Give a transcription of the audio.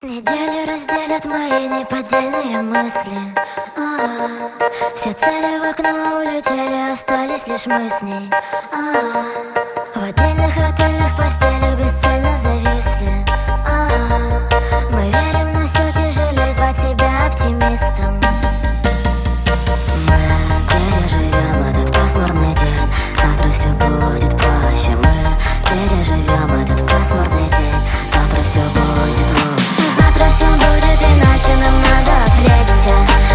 Недели разделят мои неподдельные мысли. Все цели в окно улетели, остались лишь мы с ней. В отдельных отельных постелях бесцельно зависли. Мы верим, но все тяжелее звать себя оптимистом. Мы переживем этот пасмурный день, завтра все будет проще. Мы переживем этот пасмурный день, завтра все будет лучше. Завтра все будет иначе, нам надо отвлечься.